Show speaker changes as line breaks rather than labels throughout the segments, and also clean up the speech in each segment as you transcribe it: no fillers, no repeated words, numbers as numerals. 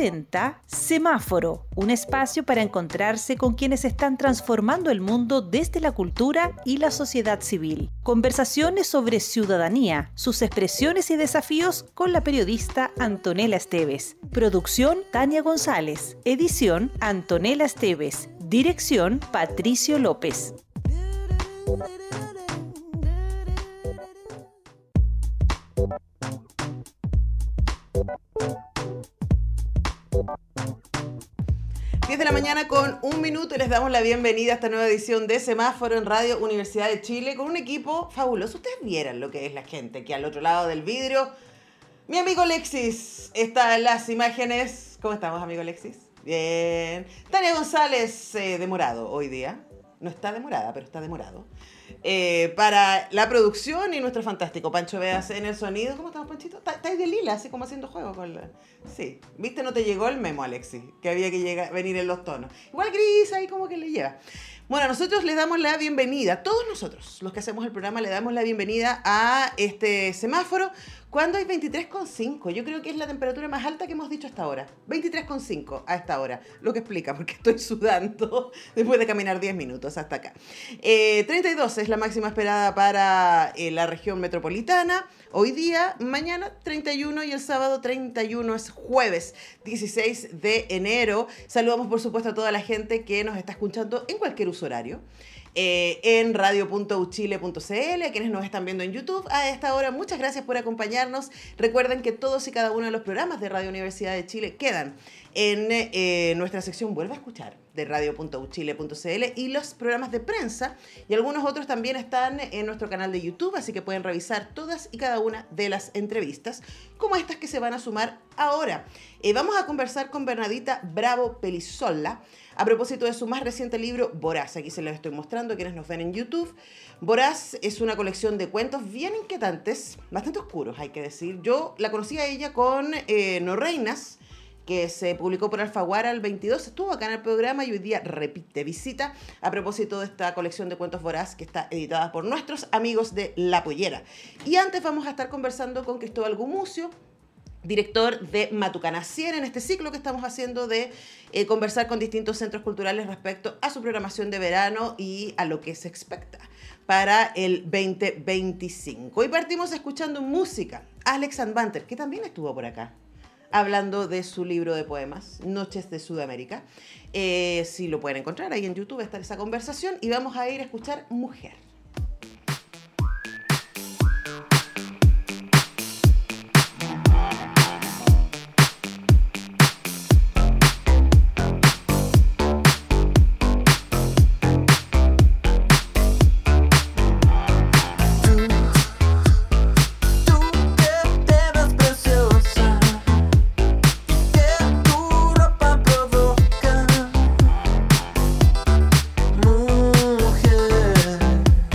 presenta Semáforo, un espacio para encontrarse con quienes están transformando el mundo desde la cultura y la sociedad civil. Conversaciones sobre ciudadanía, sus expresiones y desafíos con la periodista Antonella Esteves. Producción Tania González. Edición Antonella Esteves. Dirección Patricio López.
De la mañana con 1 minuto y les damos la bienvenida a esta nueva edición de Semáforo en Radio Universidad de Chile con un equipo fabuloso. Ustedes vieran lo que es la gente que al otro lado del vidrio. Mi amigo Alexis está en las imágenes. ¿Cómo estamos, amigo Alexis? Bien. Tania González, demorado hoy día. No está demorada, pero está demorado. Para la producción y nuestro fantástico Pancho Veas en el sonido. ¿Cómo estamos, Panchito? Estáis de lila, así como haciendo juego con la... Sí, viste, no te llegó el memo, Alexis, que había que venir en los tonos. Igual gris, ahí como que le lleva. Bueno, nosotros le damos la bienvenida, todos nosotros, los que hacemos el programa, le damos la bienvenida a este semáforo cuando hay 23,5. Yo creo que es la temperatura más alta que hemos dicho hasta ahora. 23,5 a esta hora. Lo que explica, porque estoy sudando después de caminar 10 minutos hasta acá. 32 es la máxima esperada para la región metropolitana. Hoy día, mañana 31 y el sábado 31 es jueves 16 de enero. Saludamos por supuesto a toda la gente que nos está escuchando en cualquier uso horario. En radio.uchile.cl, a quienes nos están viendo en YouTube a esta hora, muchas gracias por acompañarnos. Recuerden que todos y cada uno de los programas de Radio Universidad de Chile quedan en nuestra sección Vuelve a escuchar de radio.uchile.cl y los programas de prensa y algunos otros también están en nuestro canal de YouTube, así que pueden revisar todas y cada una de las entrevistas como estas que se van a sumar ahora. Vamos a conversar con Bernardita Bravo Pelizola a propósito de su más reciente libro Voraz. Aquí se los estoy mostrando a quienes nos ven en YouTube. Voraz es una colección de cuentos bien inquietantes, bastante oscuros hay que decir. Yo la conocí a ella con No Reinas, que se publicó por Alfaguara el 22, estuvo acá en el programa y hoy día repite visita a propósito de esta colección de cuentos Voraz que está editada por nuestros amigos de La Pollera. Y antes vamos a estar conversando con Cristóbal Gumucio, director de Matucana 100, en este ciclo que estamos haciendo de conversar con distintos centros culturales respecto a su programación de verano y a lo que se expecta para el 2025. Y partimos escuchando música. Alex Banter, que también estuvo por acá, hablando de su libro de poemas, Noches de Sudamérica. Si lo pueden encontrar, ahí en YouTube está esa conversación. Y vamos a ir a escuchar Mujer.
Mujer,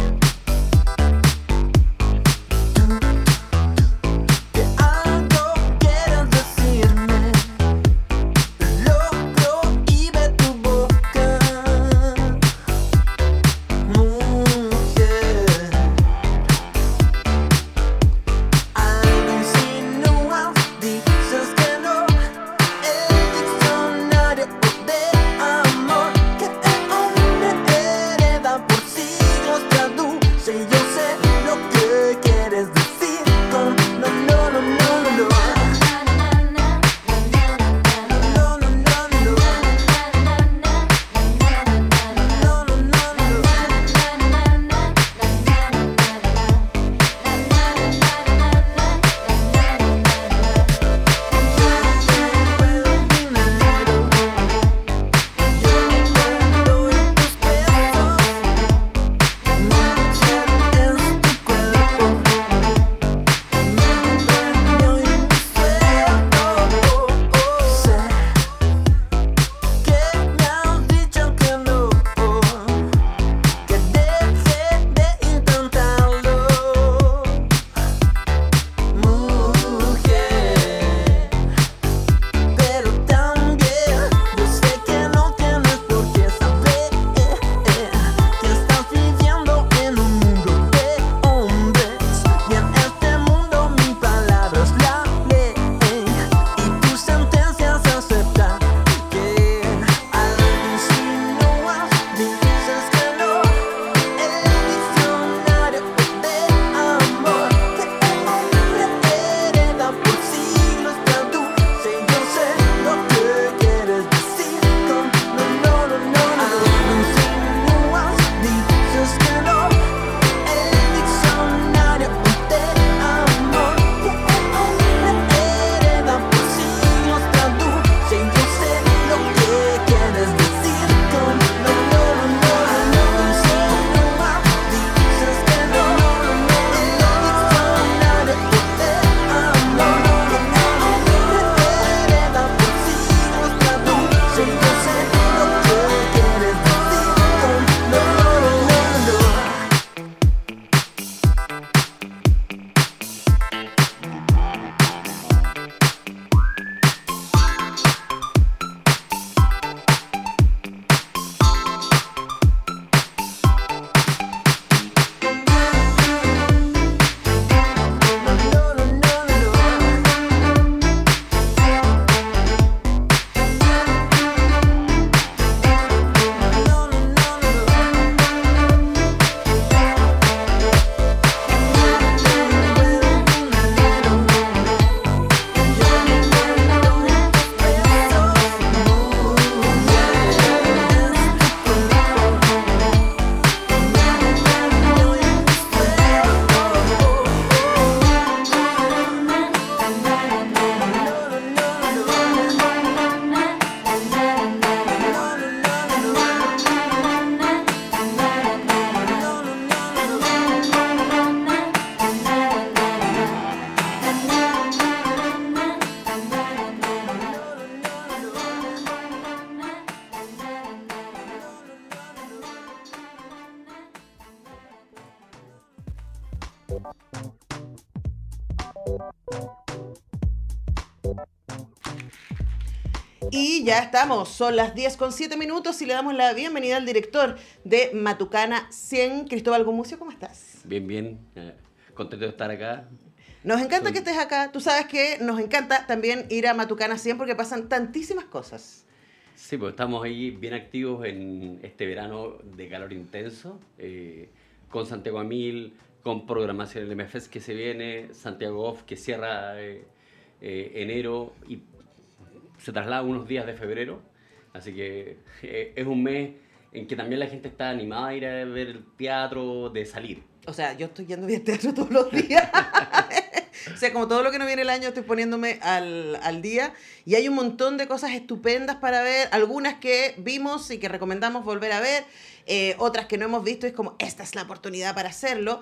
Y ya estamos, son las 10:07 y le damos la bienvenida al director de Matucana 100, Cristóbal Gumucio. ¿Cómo estás?
Bien, bien. Contento de estar acá.
Nos encanta que estés acá. Tú sabes que nos encanta también ir a Matucana 100 porque pasan tantísimas cosas.
Sí, pues estamos ahí bien activos en este verano de calor intenso, con Santiago a 1000, con programación del MFES que se viene, Santiago Off que cierra enero y se traslada unos días de febrero, así que es un mes en que también la gente está animada a ir a ver el teatro, de salir.
O sea, yo estoy yendo a ver teatro todos los días. O sea, como todo lo que no viene el año, estoy poniéndome al día. Y hay un montón de cosas estupendas para ver. Algunas que vimos y que recomendamos volver a ver. Otras que no hemos visto. Es como, esta es la oportunidad para hacerlo.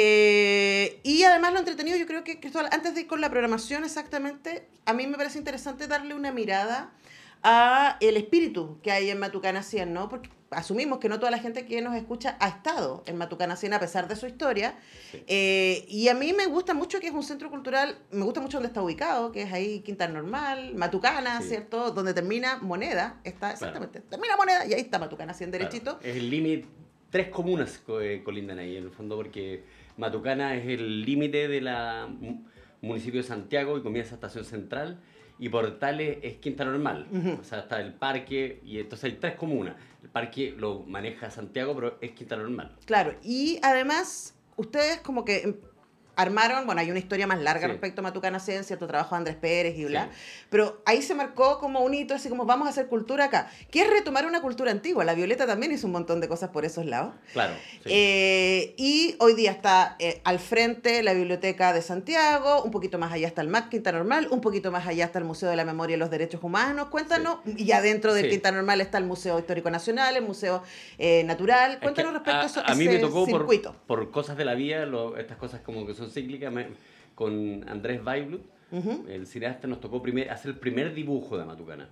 Y además lo entretenido, yo creo que, Cristóbal, antes de ir con la programación exactamente, a mí me parece interesante darle una mirada a el espíritu que hay en Matucana 100, ¿no? Porque asumimos que no toda la gente que nos escucha ha estado en Matucana 100 a pesar de su historia. Sí. Y a mí me gusta mucho que es un centro cultural, me gusta mucho donde está ubicado, que es ahí Quinta Normal, Matucana, sí, ¿cierto? Donde termina Moneda, está exactamente, claro. Termina Moneda y ahí está Matucana 100 derechito.
Claro. Es el límite, 3 comunas colindan ahí en el fondo, porque Matucana es el límite de la municipio de Santiago y comienza Estación Central. Y Portales es Quinta Normal, o sea, está el parque, y entonces hay 3 comunas. El parque lo maneja Santiago, pero es Quinta Normal.
Claro, y además, ustedes como que armaron, bueno, hay una historia más larga, sí, respecto a Matucana 100, cierto trabajo de Andrés Pérez y bla, sí, pero ahí se marcó como un hito, así como vamos a hacer cultura acá, que es retomar una cultura antigua. La Violeta también hizo un montón de cosas por esos lados.
Claro. Sí.
Y hoy día está al frente la Biblioteca de Santiago, un poquito más allá está el MAC Quinta Normal, un poquito más allá está el Museo de la Memoria y los Derechos Humanos. Cuéntanos, sí, y adentro del, sí, Quinta Normal está el Museo Histórico Nacional, el Museo Natural. Cuéntanos respecto a eso.
A mí me tocó por cosas de la vida, estas cosas como que son cíclicas. Con Andrés Weiblut, el cineasta, nos tocó hacer el primer dibujo de Matucana.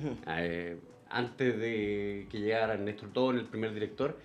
Antes de que llegara Néstor Tón, el primer director.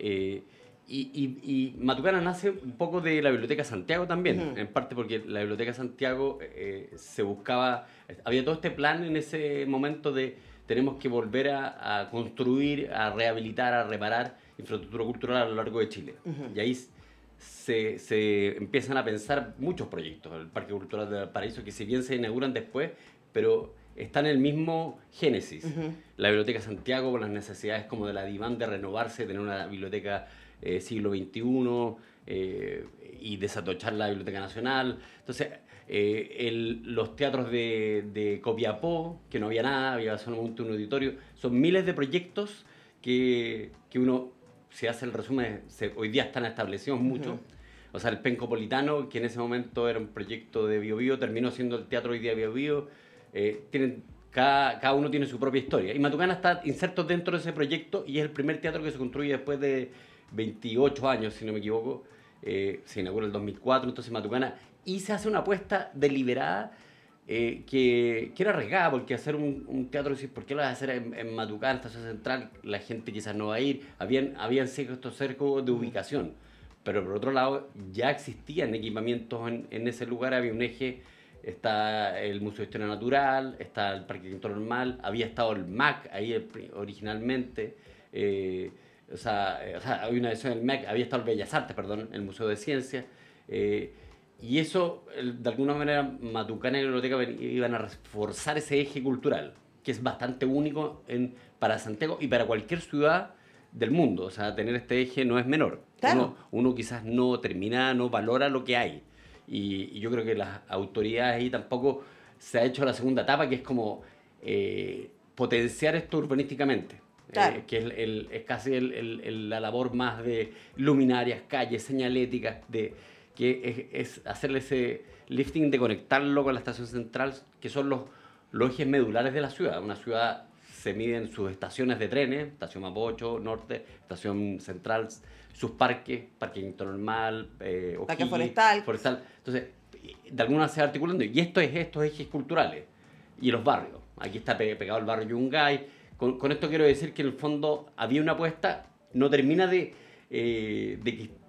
Y Matucana nace un poco de la Biblioteca Santiago también, en parte porque la Biblioteca Santiago se buscaba, había todo este plan en ese momento de tenemos que volver a construir, a rehabilitar, a reparar infraestructura cultural a lo largo de Chile. Y ahí se empiezan a pensar muchos proyectos. El Parque Cultural de Valparaíso, que si bien se inauguran después, pero está en el mismo génesis. La Biblioteca Santiago, con las necesidades como de la DIVAN de renovarse, tener una biblioteca siglo XXI, y desatochar la Biblioteca Nacional. Entonces, los teatros de Copiapó, que no había nada, había solamente un auditorio. Son miles de proyectos que uno, si hace el resumen, hoy día están establecidos mucho. O sea, el Pencopolitano, que en ese momento era un proyecto de Bio Bio, terminó siendo el teatro hoy día Bio Bio. Cada uno tiene su propia historia. Y Matucana está inserto dentro de ese proyecto y es el primer teatro que se construye después de 28 años, si no me equivoco. Se inaugura el 2004, entonces Matucana. Y se hace una apuesta deliberada que era arriesgada, porque hacer un teatro, ¿por qué lo vas a hacer en Matucana, Estación Central? La gente quizás no va a ir. Habían estos cercos de ubicación. Pero por otro lado, ya existían equipamientos en ese lugar, había un eje. Está el Museo de Historia Natural, está el Parque Quinto Normal, había estado el MAC ahí originalmente, o sea, había una edición del MAC, había estado el Bellas Artes, perdón, el Museo de Ciencias, y eso, de alguna manera, Matucana y la biblioteca iban a reforzar ese eje cultural, que es bastante único para Santiago y para cualquier ciudad del mundo. O sea, tener este eje no es menor. Claro. Uno quizás no valora lo que hay. Y yo creo que las autoridades ahí tampoco se ha hecho la segunda etapa, que es como potenciar esto urbanísticamente. Claro. Que es casi la labor más de luminarias, calles, señaléticas, que es hacerle ese lifting de conectarlo con la estación central, que son los ejes medulares de la ciudad. Una ciudad se mide en sus estaciones de trenes, estación Mapocho, Norte, estación central, sus parques, Parque Quinto Normal,
Parque Forestal.
Entonces, de alguna se va articulando. Y estos ejes culturales y los barrios. Aquí está pegado el barrio Yungay. Con esto quiero decir que en el fondo había una apuesta, no termina de que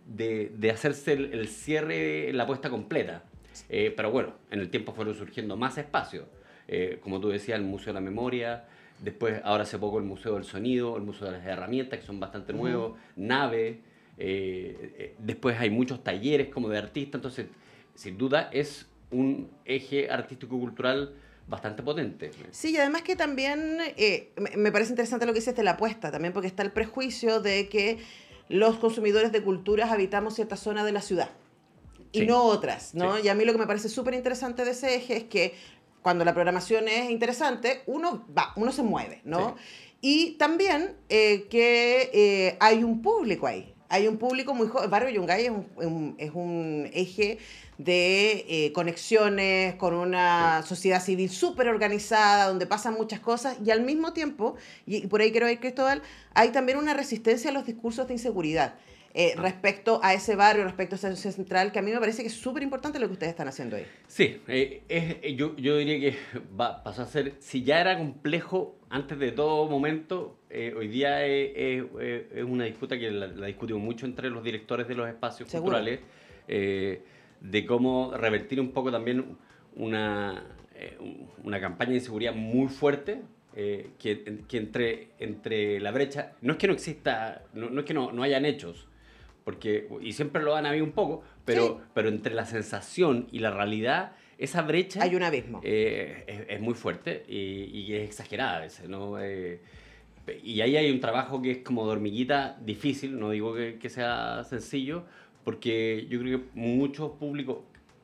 de hacerse el cierre, la apuesta completa. Pero bueno, en el tiempo fueron surgiendo más espacios. Como tú decías, el Museo de la Memoria, después, ahora hace poco, el Museo del Sonido, el Museo de las Herramientas, que son bastante nuevos, Nave, después hay muchos talleres como de artistas, entonces, sin duda, es un eje artístico-cultural bastante potente.
Sí, y además que también me parece interesante lo que dices de la apuesta, también porque está el prejuicio de que los consumidores de culturas habitamos cierta zona de la ciudad y
Sí.
no otras, ¿no?
Sí.
Y a mí lo que me parece súper interesante de ese eje es que cuando la programación es interesante, uno se mueve, ¿no? Y también que hay un público ahí. Hay un público muy joven. Barrio Yungay es un eje de conexiones con una sociedad civil súper organizada, donde pasan muchas cosas, y al mismo tiempo, y por ahí quiero ir, Cristóbal, hay también una resistencia a los discursos de inseguridad. Respecto a ese barrio, respecto a esa ciudad central, que a mí me parece que es súper importante lo que ustedes están haciendo ahí.
Sí, yo diría que pasó a ser, si ya era complejo antes de todo momento, hoy día es una disputa que la discutimos mucho entre los directores de los espacios
Seguro.
culturales, de cómo revertir un poco también una campaña de inseguridad muy fuerte, que entre la brecha, no es que no exista, no es que no hayan hechos, porque, y siempre lo han habido un poco, pero entre la sensación y la realidad, esa brecha
Hay un abismo.
es muy fuerte y es exagerada a veces, ¿no? Y ahí hay un trabajo que es como de hormiguita difícil, no digo que sea sencillo, porque yo creo que muchos públicos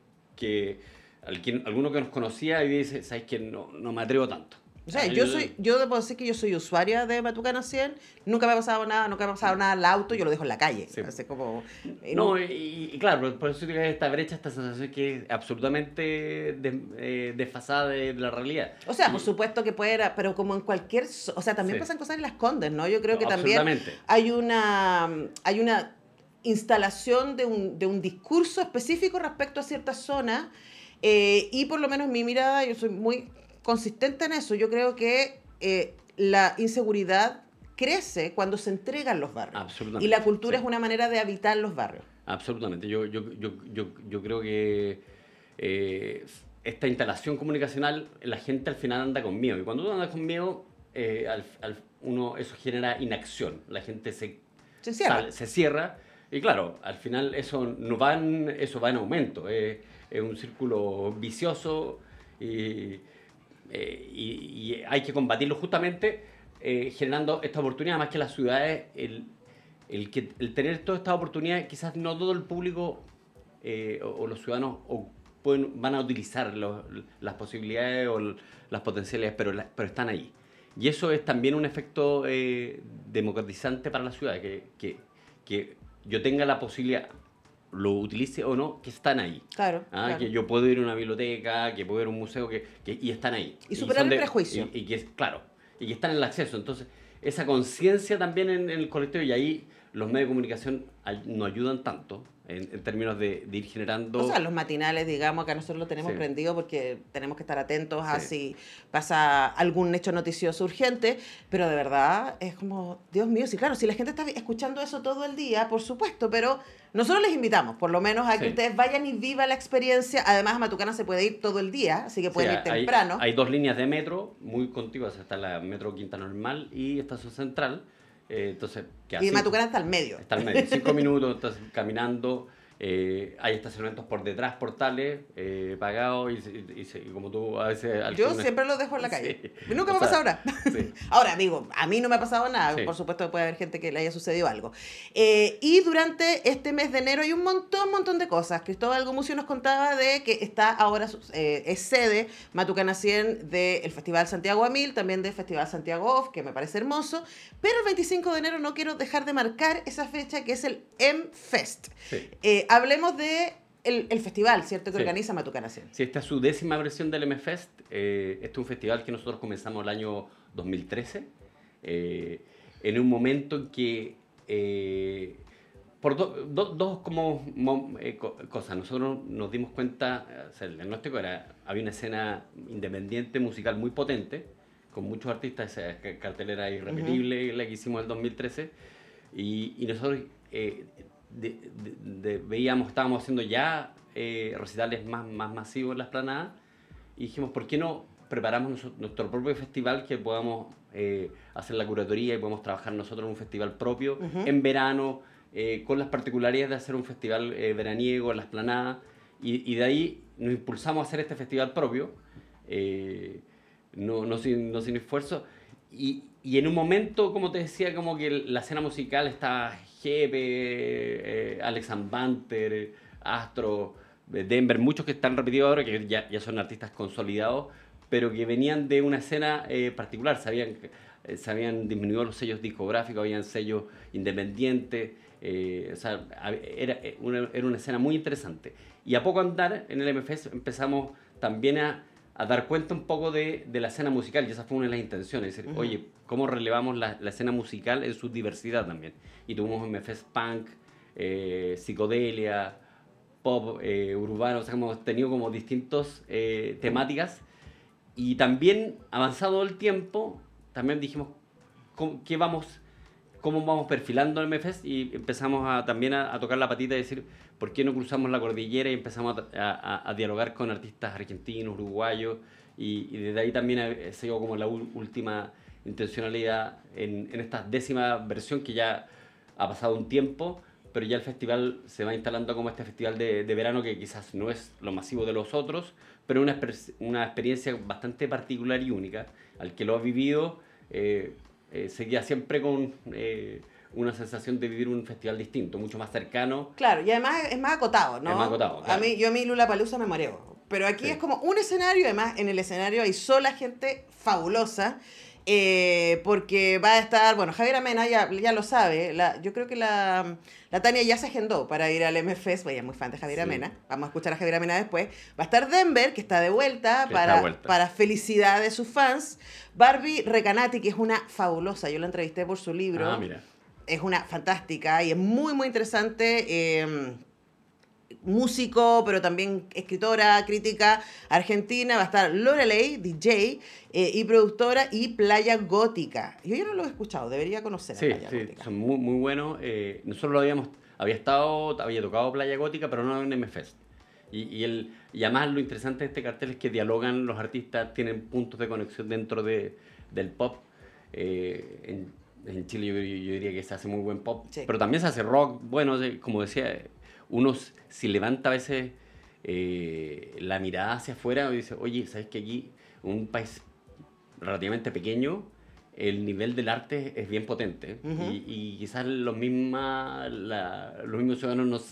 alguno que nos conocía y dice, ¿sabes qué? No me atrevo tanto.
O sea, yo debo decir que yo soy usuaria de Matucana 100, nunca me ha pasado nada al auto, yo lo dejo en la calle.
Sí.
Así como,
No, y claro, por eso digo que esta brecha, esta sensación que es absolutamente desfasada de la realidad.
o sea, por supuesto que puede, pero como en cualquier, o sea, también
Sí.
pasan cosas en Las Condes, ¿no? Yo creo que
No,
también
absolutamente.
hay una instalación de un discurso específico respecto a ciertas zonas, y por lo menos en mi mirada, yo soy muy consistente en eso. Yo creo que la inseguridad crece cuando se entregan los barrios.
Absolutamente,
Y la cultura
sí.
es una manera de habitar los barrios.
Absolutamente. Yo creo que esta instalación comunicacional, la gente al final anda con miedo. Y cuando uno anda con miedo, eso genera inacción. La gente se
cierra.
se cierra. Y claro, al final eso va en aumento. Es un círculo vicioso y hay que combatirlo justamente generando esta oportunidad. Más que las ciudades, el tener todas estas oportunidades, quizás no todo el público o los ciudadanos van a utilizar las posibilidades o las potencialidades, pero están ahí. Y eso es también un efecto democratizante para la ciudad, que yo tenga la posibilidad, lo utilice o no, que están ahí.
Claro, claro.
Que yo puedo ir a una biblioteca, que puedo ir a un museo, y están ahí.
Y superar
son
el prejuicio.
Y que están en el acceso. Entonces, esa conciencia también en el colectivo, y ahí los medios de comunicación nos ayudan tanto en términos de ir generando...
O sea, los matinales, digamos, que nosotros lo tenemos
Sí.
prendido porque tenemos que estar atentos a
Sí.
si pasa algún hecho noticioso urgente, pero de verdad es como, Dios mío, sí, claro, si la gente está escuchando eso todo el día, por supuesto, pero nosotros les invitamos, por lo menos, a que
Sí.
ustedes vayan y vivan la experiencia. Además, a Matucana se puede ir todo el día, así que pueden ir temprano.
Hay dos líneas de metro muy contiguas. Está la Metro Quinta Normal y Estación Central. Entonces,
Y Matucana está al medio.
Está al medio. 5 minutos, estás caminando. Hay estacionamientos por detrás, portales, pagados. Y como tú a veces...
Yo siempre lo dejo en la calle.
Sí.
Nunca
O
me ha
sea,
pasado nada.
sí.
Ahora, digo, a mí no me ha pasado nada.
Sí.
Por supuesto que puede haber gente que le haya sucedido algo. Y durante este mes de enero hay un montón de cosas. Cristóbal Gumucio nos contaba de que está ahora, es sede Matucana 100 del Festival Santiago a 1000, también del Festival Santiago Off, que me parece hermoso. Pero el 25 de enero no quiero dejar de marcar esa fecha, que es el M-Fest.
Sí.
Hablemos de el festival, ¿cierto? Que
Sí.
organiza Matucana 100.
Sí, esta es su 10ª versión del M-Fest. Este es un festival que nosotros comenzamos el año 2013, en un momento en que, por dos cosas, nosotros nos dimos cuenta, o sea, el diagnóstico había una escena independiente musical muy potente, con muchos artistas, esa cartelera irrepetible, la que hicimos en el 2013, y nosotros veíamos, estábamos haciendo ya recitales más masivos en la Esplanada y dijimos, ¿por qué no preparamos nuestro propio festival que podamos hacer la curatoría y podemos trabajar nosotros en un festival propio en verano, con las particularidades de hacer un festival veraniego en la Esplanada y de ahí nos impulsamos a hacer este festival propio, no sin esfuerzo y en un momento, como te decía, como que la escena musical está Jepe, Alex Banter, Astro, Denver, muchos que están repetidos ahora, que ya son artistas consolidados, pero que venían de una escena particular, se habían disminuido los sellos discográficos, habían sellos independientes, o sea, era una escena muy interesante. Y a poco andar en el MFest empezamos también a dar cuenta un poco de la escena musical, y esa fue una de las intenciones, decir, oye, ¿cómo relevamos la escena musical en su diversidad también? Y tuvimos MFest Punk, psicodelia, pop, urbano, o sea, hemos tenido como distintas temáticas, y también, avanzado el tiempo, también dijimos, ¿cómo vamos perfilando el MFest? Y empezamos también a tocar la patita y decir, ¿por qué no cruzamos la cordillera? Y empezamos a dialogar con artistas argentinos, uruguayos, y desde ahí también se llegó como la última intencionalidad en esta 10ª versión, que ya ha pasado un tiempo, pero ya el festival se va instalando como este festival de verano, que quizás no es lo masivo de los otros, pero una experiencia bastante particular y única. Al que lo ha vivido, se queda siempre con una sensación de vivir un festival distinto, mucho más cercano.
Claro, y además es más acotado, ¿no?
Es más acotado, claro.
A mí Lollapalooza me mareo. Pero aquí es como un escenario, además en el escenario hay sola gente fabulosa. Porque va a estar, bueno, Javier Amena ya lo sabe, yo creo que la Tania ya se agendó para ir al MFest, ella es muy fan de Javier Amena, vamos a escuchar a Javier Amena después, va a estar Denver, que está de vuelta, para felicidad de sus fans, Barbie Recanati, que es una fabulosa, yo la entrevisté por su libro,
Mira.
Es una fantástica y es muy, muy interesante, músico, pero también escritora, crítica argentina. Va a estar Lorelei, DJ, y productora, y Playa Gótica. Yo ya no lo he escuchado, debería conocer a Playa Gótica.
Son muy, muy buenos. Nosotros había tocado Playa Gótica, pero no en MFest. Y además lo interesante de este cartel es que dialogan los artistas, tienen puntos de conexión dentro del pop. En Chile yo diría que se hace muy buen pop, pero también se hace rock. Bueno, como decía, uno si levanta a veces la mirada hacia afuera y dice, oye, ¿sabes que aquí, un país relativamente pequeño, el nivel del arte es bien potente? Y quizás los mismos ciudadanos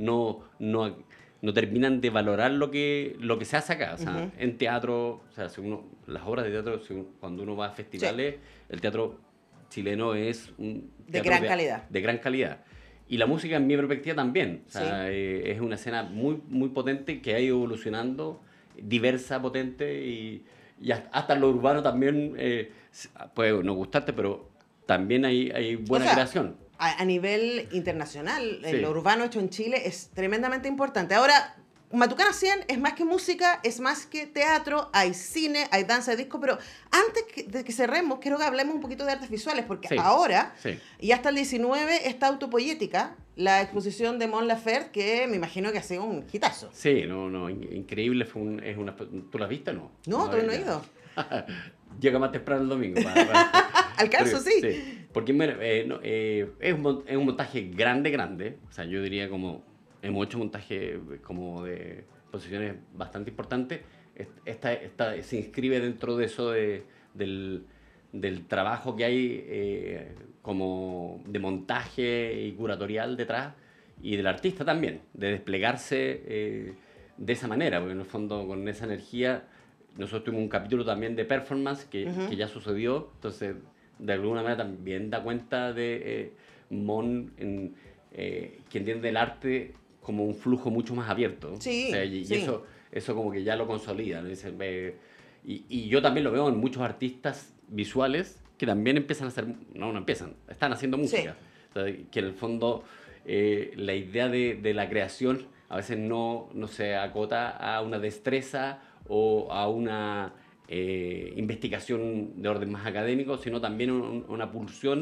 no terminan de valorar lo que se hace acá. O sea, en teatro, o sea, las obras de teatro, cuando uno va a festivales, el teatro chileno es un
de gran calidad.
De gran calidad. Y la música, en mi perspectiva, también. O sea, es una escena muy, muy potente que ha ido evolucionando, diversa, potente, y hasta lo urbano también puede no gustarte, pero también hay buena creación.
A nivel internacional, lo urbano hecho en Chile es tremendamente importante. Ahora, Matucana 100 es más que música, es más que teatro, hay cine, hay danza de disco, pero antes de que cerremos, quiero que hablemos un poquito de artes visuales, porque ahora, y hasta el 19, está Autopoyética, la exposición de Mon Laferte, que me imagino que ha sido un hitazo.
Sí, increíble, ¿tú la has visto o no?
No, todavía no he ido.
Llega más temprano el domingo.
¿Alcanzo? Sí.
Porque es un montaje grande, o sea, yo diría como... Hemos hecho montaje como de posiciones bastante importantes. Esta se inscribe dentro de eso del trabajo que hay como de montaje y curatorial detrás, y del artista también, de desplegarse de esa manera, porque en el fondo con esa energía nosotros tuvimos un capítulo también de performance que ya sucedió, entonces de alguna manera también da cuenta de Mon que entiende el arte como un flujo mucho más abierto.
Sí,
o sea, y eso como que ya lo consolida, ¿no? Y yo también lo veo en muchos artistas visuales que también empiezan a hacer, están haciendo música. O sea, que en el fondo la idea de la creación a veces no se acota a una destreza o a una investigación de orden más académico, sino también una pulsión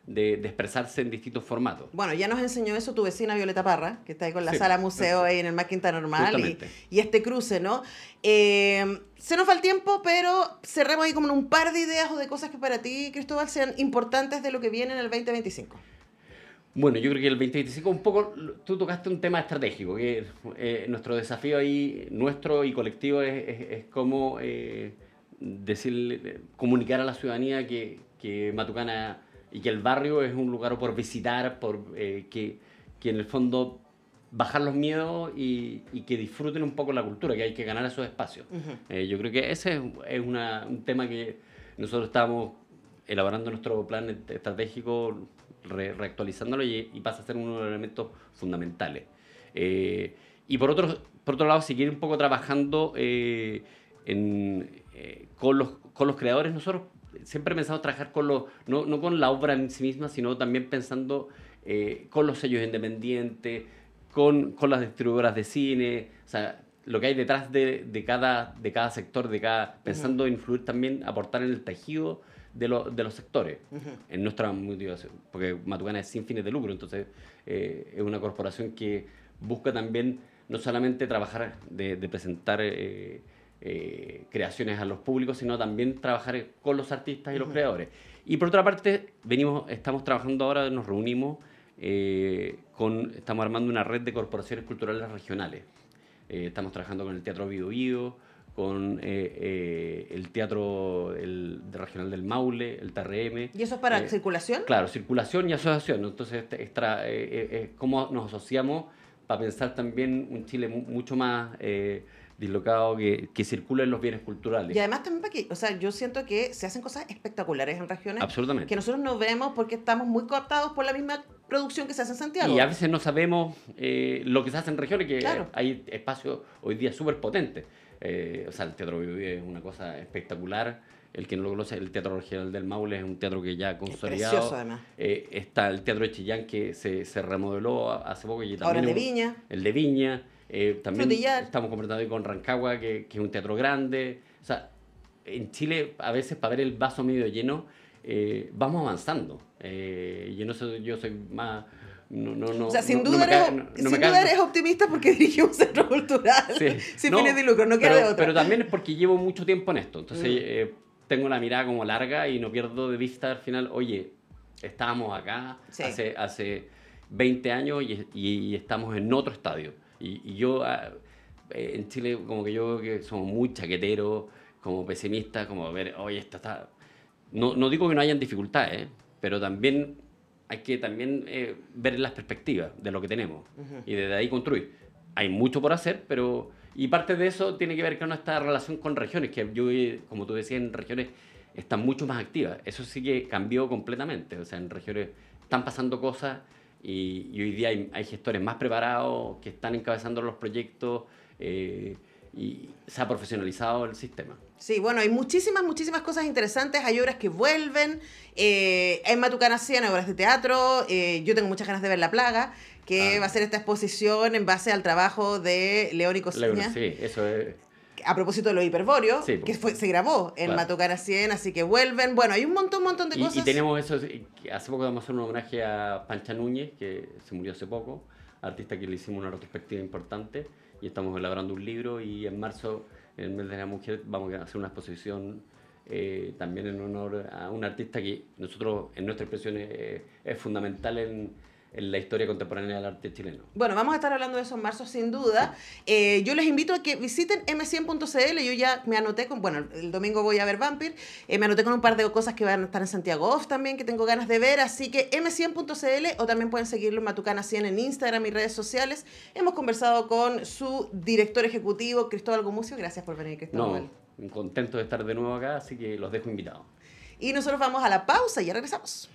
de expresarse en distintos formatos.
Bueno, ya nos enseñó eso tu vecina Violeta Parra, que está ahí con la
Sí.
sala museo ahí en el Más Quinta Normal
Justamente.
y este cruce, ¿no? Se nos va el tiempo, pero cerremos ahí como en un par de ideas o de cosas que para ti, Cristóbal, sean importantes de lo que viene en el 2025.
Bueno, yo creo que el 2025 un poco, tú tocaste un tema estratégico, que nuestro desafío ahí, nuestro y colectivo, es cómo comunicar a la ciudadanía que Matucana y que el barrio es un lugar por visitar, que en el fondo bajar los miedos y que disfruten un poco la cultura, que hay que ganar esos espacios. Yo creo que ese es un tema que nosotros estamos elaborando nuestro plan estratégico, reactualizándolo y pasa a ser uno de los elementos fundamentales. Y por otro lado, seguir un poco trabajando con los creadores. Nosotros siempre pensamos trabajar no con la obra en sí misma, sino también pensando con los sellos independientes, con las distribuidoras de cine, o sea, lo que hay detrás de cada sector, pensando en influir también, aportar en el tejido de los sectores, en nuestra motivación, porque Matucana es sin fines de lucro, entonces es una corporación que busca también no solamente trabajar de presentar creaciones a los públicos, sino también trabajar con los artistas y los creadores. Y por otra parte, estamos trabajando ahora, nos reunimos, estamos armando una red de corporaciones culturales regionales. Estamos trabajando con el Teatro Bido Bido, con el Teatro Regional del Maule, el TRM.
¿Y eso es para circulación?
Claro, circulación y asociación. Entonces, cómo nos asociamos para pensar también un Chile mucho más dislocado, que circulen los bienes culturales.
Y además también o sea, yo siento que se hacen cosas espectaculares en regiones
Absolutamente.
que nosotros no vemos porque estamos muy cooptados por la misma producción que se hace en Santiago.
Y a veces no sabemos lo que se hace en regiones, que
claro,
hay espacios hoy día súper potentes. O sea, el Teatro Bido Bido es una cosa espectacular. El que no lo conoce, el Teatro Regional del Maule es un teatro que ya consolidado.
Es precioso, además.
Está el Teatro de Chillán, que se remodeló hace poco. Y también
ahora el de Viña.
El de Viña. También
Frutillar.
estamos conversando hoy con Rancagua, que es un teatro grande. O sea, en Chile, a veces, para ver el vaso medio lleno, vamos avanzando. Yo soy más...
o sea, sin duda eres optimista porque dirigí un centro cultural sin fines de lucro, no queda de otra.
Pero también es porque llevo mucho tiempo en esto. Entonces, tengo la mirada como larga y no pierdo de vista al final, oye, estábamos acá hace 20 años y estamos en otro estadio. Y yo, en Chile, como que yo creo que somos muy chaqueteros, como pesimistas, como ver, oye, esto está... No digo que no hayan dificultades, pero también hay que ver las perspectivas de lo que tenemos y desde ahí construir. Hay mucho por hacer, pero... Y parte de eso tiene que ver con esta relación con regiones, que yo, como tú decías, en regiones están mucho más activas. Eso sí que cambió completamente. O sea, en regiones están pasando cosas y hoy día hay gestores más preparados que están encabezando los proyectos y se ha profesionalizado el sistema.
Sí, bueno, hay muchísimas cosas interesantes. Hay obras que vuelven. En Matucana 100 hay obras de teatro. Yo tengo muchas ganas de ver La Plaga, que va a ser esta exposición en base al trabajo de León y Cosiña.
Sí, eso es.
A propósito de lo hiperbóreo,
sí,
que se grabó en Matucana 100, así que vuelven. Bueno, hay un montón de cosas.
Y tenemos eso, que hace poco vamos a hacer un homenaje a Pancha Núñez, que se murió hace poco, artista que le hicimos una retrospectiva importante, y estamos elaborando un libro, y en marzo, en el mes de la mujer, vamos a hacer una exposición también en honor a un artista que nosotros, en nuestra expresión, es fundamental en la historia contemporánea del arte chileno.
Bueno, vamos a estar hablando de eso en marzo, sin duda. Yo les invito a que visiten m100.cl. Yo ya me anoté el domingo voy a ver Vampir. Me anoté con un par de cosas que van a estar en Santiago Off también, que tengo ganas de ver. Así que m100.cl, o también pueden seguirlo en Matucana 100 en Instagram y redes sociales. Hemos conversado con su director ejecutivo, Cristóbal Gumucio. Gracias por venir, Cristóbal.
Contento de estar de nuevo acá, así que los dejo invitados.
Y nosotros vamos a la pausa y ya regresamos.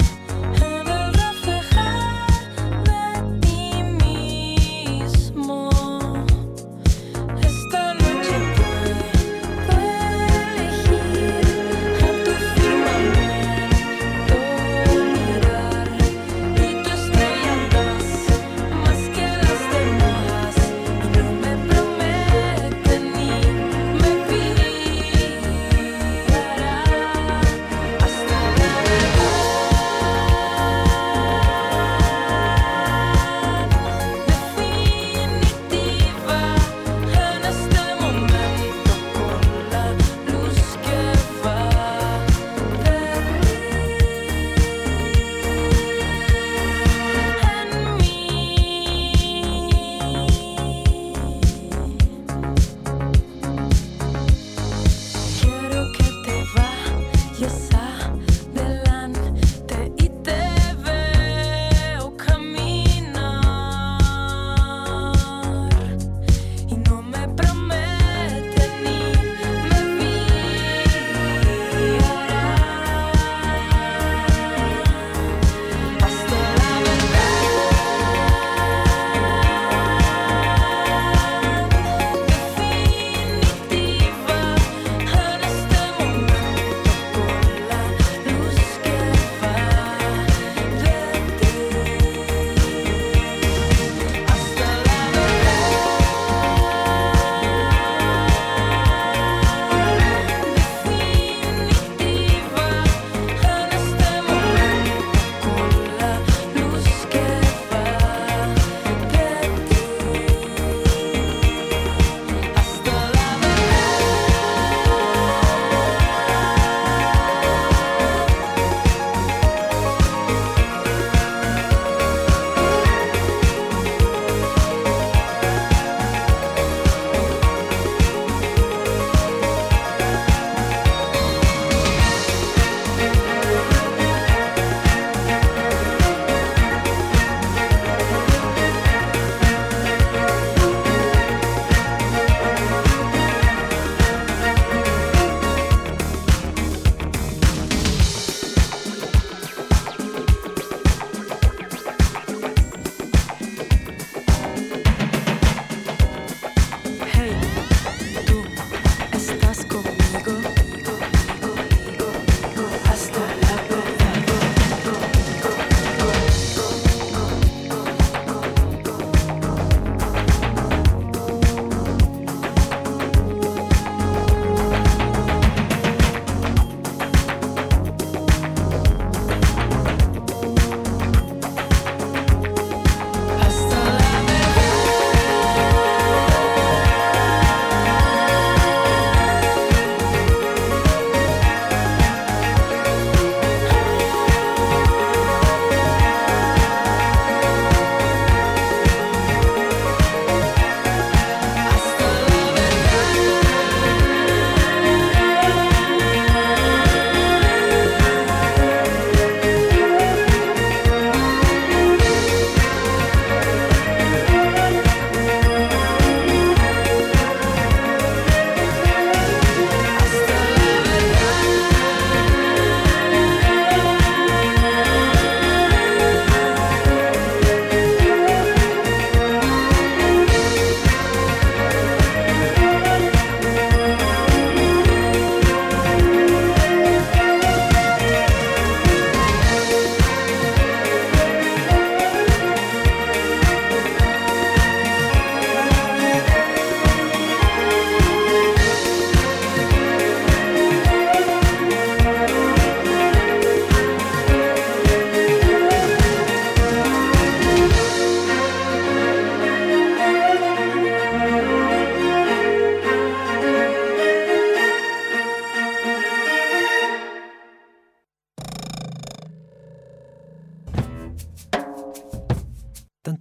More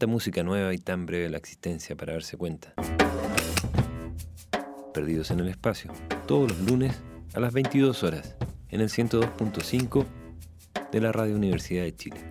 Tanta música nueva y tan breve la existencia para darse cuenta. Perdidos en el espacio, todos los lunes a las 22 horas, en el 102.5 de la Radio Universidad de Chile.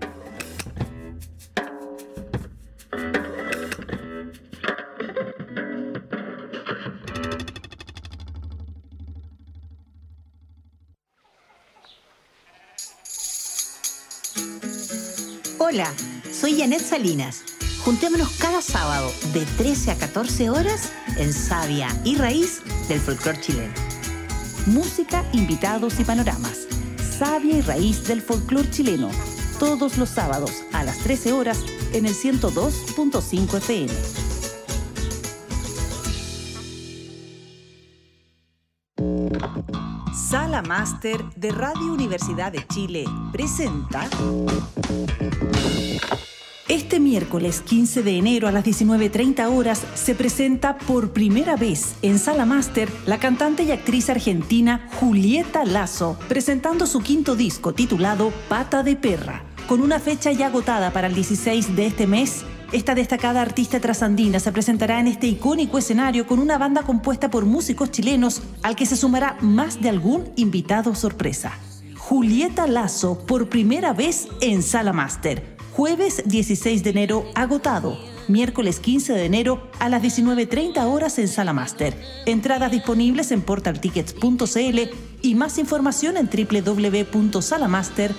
Hola, soy Janet Salinas. Juntémonos cada sábado de 13 a 14 horas en Savia y Raíz del folclore chileno.
Música, invitados y panoramas. Savia y Raíz del folclore chileno. Todos los sábados a las 13 horas en el 102.5 FM. Sala Máster de Radio Universidad de Chile presenta este miércoles 15 de enero a las 19:30 horas se presenta por primera vez en Sala Máster la cantante y actriz argentina Julieta Lazo, presentando su quinto disco titulado Pata de Perra. Con una fecha ya agotada para el 16 de este mes, esta destacada artista trasandina se presentará en este icónico escenario con una banda compuesta por músicos chilenos al que se sumará más de algún invitado sorpresa. Julieta Lazo por primera vez en Sala Máster. Jueves 16 de enero agotado. Miércoles 15 de enero a las 19:30 horas en Sala Máster. Entradas disponibles en portaltickets.cl y más información en www.salamaster.cl.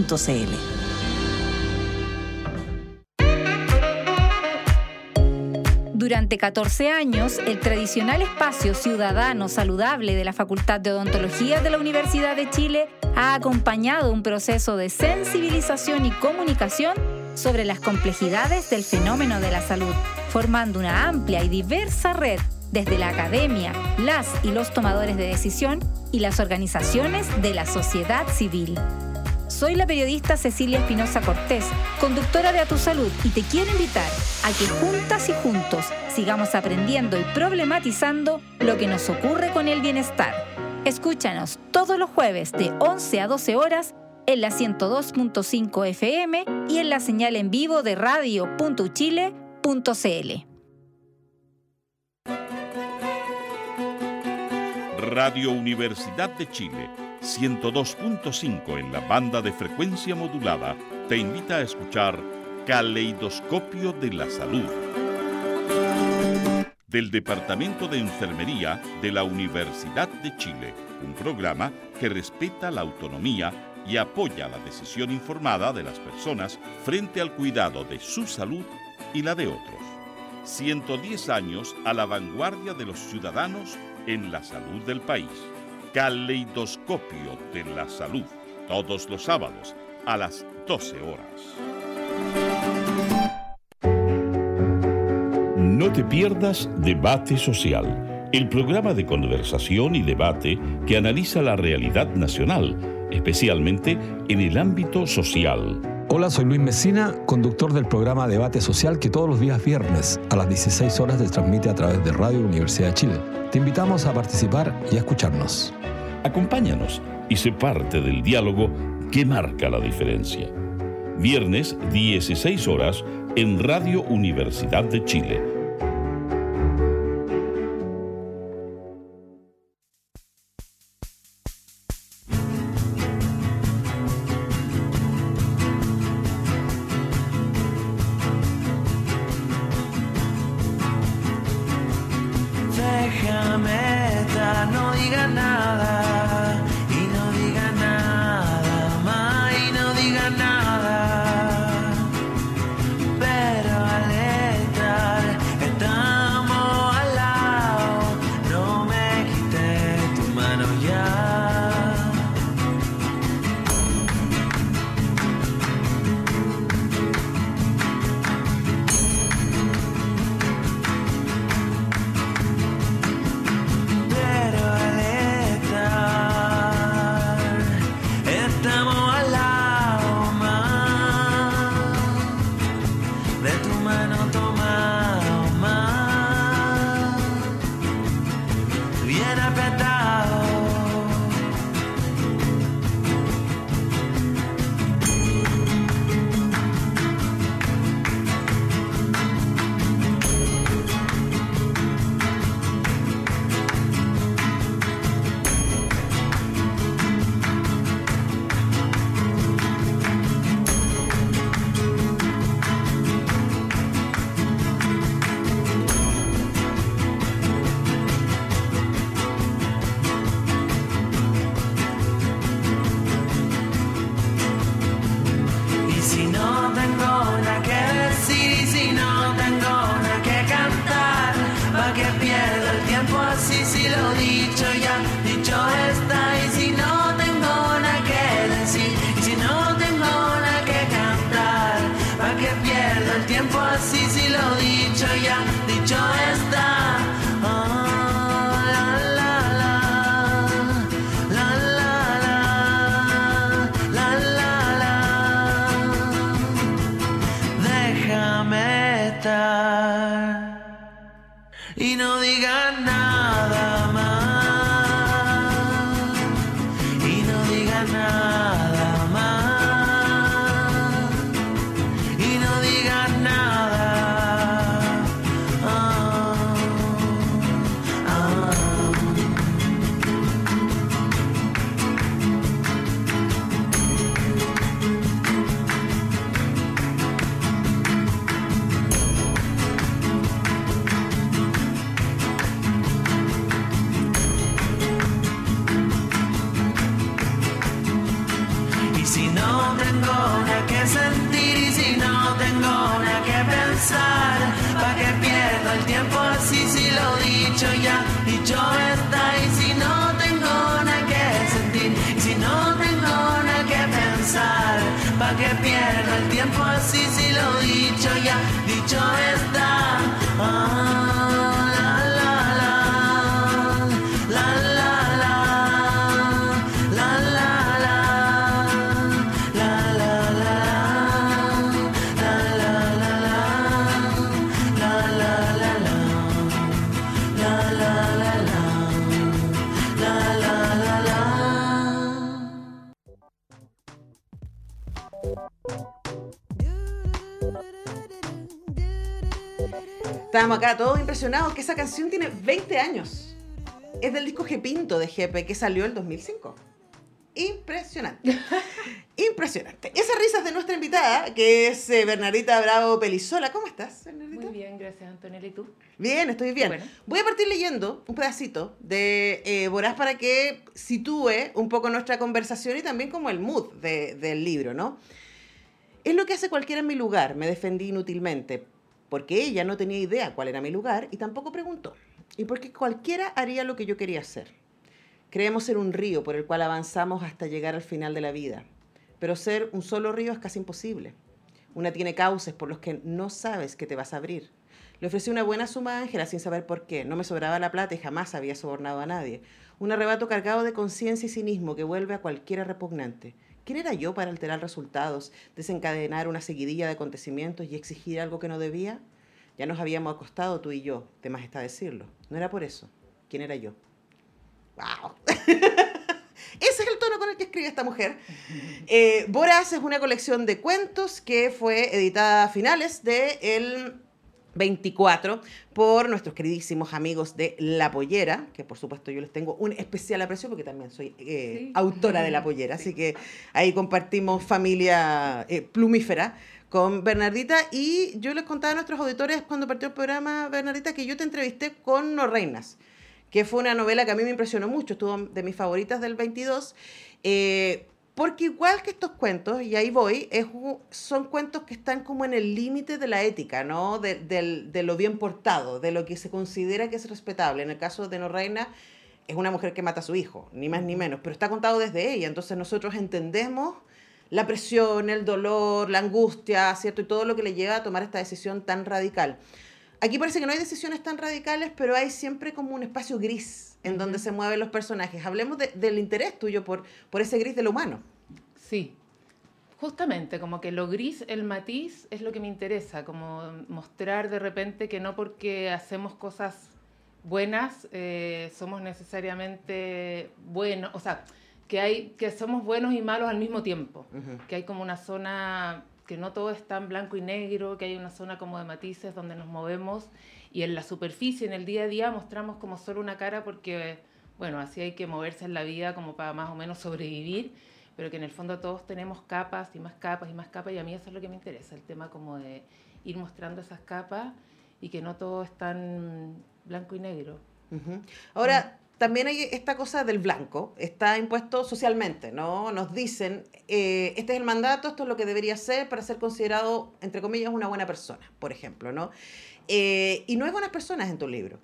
Durante 14 años, el tradicional espacio ciudadano saludable de la Facultad de Odontología de la Universidad de Chile ha acompañado un proceso de sensibilización y comunicación sobre las complejidades del fenómeno de la salud, formando una amplia y diversa red desde la academia, las y los tomadores de decisión y las organizaciones de la sociedad civil. Soy la periodista Cecilia Espinosa Cortés, conductora de A Tu Salud, y te quiero invitar a que juntas y juntos sigamos aprendiendo y problematizando lo que nos ocurre con el bienestar. Escúchanos todos los jueves de 11 a 12 horas en la 102.5 FM y en la señal en vivo de radio.uchile.cl.
Radio Universidad de Chile, 102.5 en la banda de frecuencia modulada, te invita a escuchar Caleidoscopio de la Salud, del Departamento de Enfermería de la Universidad de Chile, un programa que respeta la autonomía y apoya la decisión informada de las personas frente al cuidado de su salud y la de otros. 110 años a la vanguardia de los ciudadanos en la salud del país. Caleidoscopio de la Salud, todos los sábados a las 12 horas.
No te pierdas Debate Social, el programa de conversación y debate que analiza la realidad nacional, especialmente en el ámbito social.
Hola, soy Luis Messina, conductor del programa Debate Social que todos los días viernes a las 16 horas se transmite a través de Radio Universidad de Chile. Te invitamos a participar y a escucharnos.
Acompáñanos y sé parte del diálogo que marca la diferencia. Viernes, 16 horas, en Radio Universidad de Chile.
mirar y no digas nada más, y no digas nada más, y no digas nada. Y si no tengo nada que sentir, y si no tengo nada que pensar, ¿pa' qué pierdo el tiempo así si lo dicho ya, dicho está? Y si no tengo nada que sentir, y si no tengo nada que pensar, ¿pa' qué pierdo el tiempo así si lo dicho ya, dicho está?
Estábamos acá todos impresionados que esa canción tiene 20 años. Es del disco Gepinto de Jepe, que salió el 2005. Impresionante. Impresionante. Esas risas de nuestra invitada, que es Bernardita Bravo Pelizola. ¿Cómo estás, Bernardita?
Muy bien, gracias, Antonella. ¿Y tú?
Bien, estoy bien.
Bueno.
Voy a partir leyendo un pedacito de Voraz para que sitúe un poco nuestra conversación y también como el mood del libro, ¿no? Es lo que hace cualquiera en mi lugar, me defendí inútilmente, porque ella no tenía idea cuál era mi lugar y tampoco preguntó. Y porque cualquiera haría lo que yo quería hacer. Creemos ser un río por el cual avanzamos hasta llegar al final de la vida. Pero ser un solo río es casi imposible. Una tiene cauces por los que no sabes que te vas a abrir. Le ofrecí una buena suma a Ángela sin saber por qué. No me sobraba la plata y jamás había sobornado a nadie. Un arrebato cargado de conciencia y cinismo que vuelve a cualquiera repugnante. ¿Quién era yo para alterar resultados, desencadenar una seguidilla de acontecimientos y exigir algo que no debía? Ya nos habíamos acostado tú y yo, de más está decirlo. No era por eso. ¿Quién era yo? ¡Wow! Ese es el tono con el que escribe esta mujer. Voraz es una colección de cuentos que fue editada a finales del 24 por nuestros queridísimos amigos de La Pollera, que por supuesto yo les tengo un especial aprecio porque también soy autora de La Pollera, así que ahí compartimos familia plumífera con Bernardita. Y yo les contaba a nuestros auditores cuando partió el programa, Bernardita, que yo te entrevisté con No Reinas, que fue una novela que a mí me impresionó mucho, estuvo de mis favoritas del 22, porque igual que estos cuentos, y ahí voy, son cuentos que están como en el límite de la ética, ¿no? De lo bien portado, de lo que se considera que es respetable. En el caso de No Reina, es una mujer que mata a su hijo, ni más ni menos, pero está contado desde ella, entonces nosotros entendemos la presión, el dolor, la angustia, ¿cierto? Y todo lo que le lleva a tomar esta decisión tan radical. Aquí parece que no hay decisiones tan radicales, pero hay siempre como un espacio gris en donde se mueven los personajes. Hablemos del interés tuyo por ese gris de lo humano.
Sí, justamente, como que lo gris, el matiz, es lo que me interesa, como mostrar de repente que no porque hacemos cosas buenas somos necesariamente buenos, o sea, que somos buenos y malos al mismo tiempo, que hay como una zona que no todo es tan blanco y negro, que hay una zona como de matices donde nos movemos y en la superficie, en el día a día, mostramos como solo una cara porque, bueno, así hay que moverse en la vida como para más o menos sobrevivir, pero que en el fondo todos tenemos capas y más capas y más capas, y a mí eso es lo que me interesa, el tema como de ir mostrando esas capas y que no todo es tan blanco y negro.
Ahora, también hay esta cosa del blanco, está impuesto socialmente, ¿no? Nos dicen, este es el mandato, esto es lo que debería ser para ser considerado, entre comillas, una buena persona, por ejemplo, ¿no? Y no hay buenas personas en tu libro.